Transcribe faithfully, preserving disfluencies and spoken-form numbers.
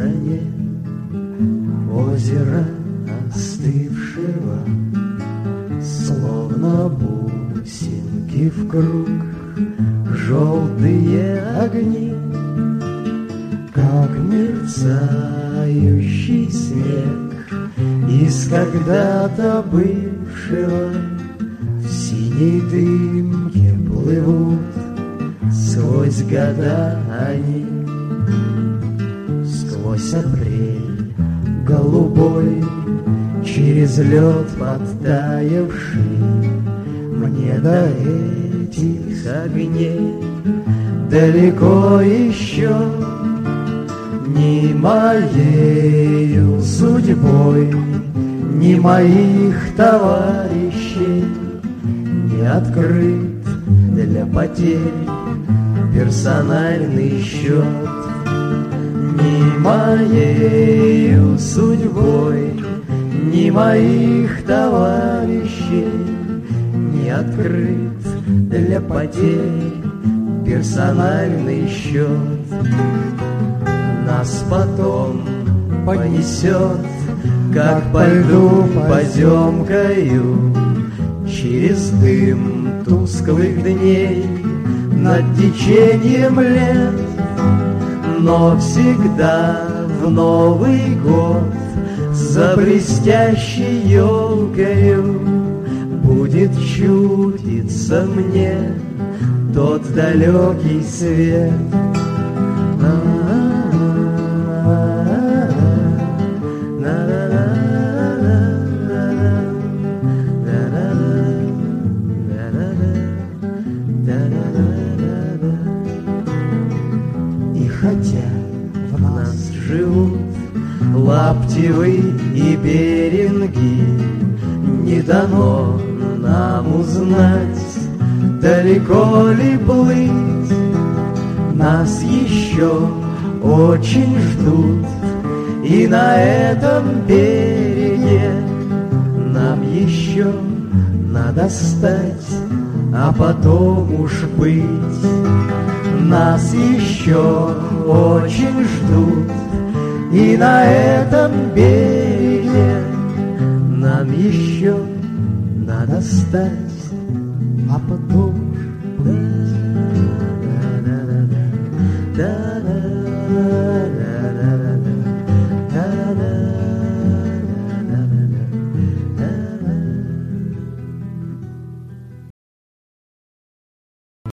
стороне озера остывшего, словно бусинки в круг, желтые огни, как мерцающий снег из когда-то бывшего. В синей дымке плывут сквозь года они, сквозь апрель голубой, через лед подтаявший. Мне до этих огней далеко еще, ни моею судьбой, ни моих товарищей не открыт для потерь персональный счет. Ни моею судьбой, ни моих товарищей не открыт для потерь персональный счет. Нас потом понесет, как по льду поземкою, через дым тусклых дней над течением лет. Но всегда в Новый год за блестящей елкою будет чудиться мне тот далекий свет. И хотя в нас живут Лаптевы и Беринги, не дано нам узнать, далеко ли плыть. Нас еще очень ждут, и на этом береге нам еще надо стать, а потом уж быть. Нас еще очень ждут, и на этом береге нам еще надо стать, а потом уж быть. Да-да-да, да-да-да.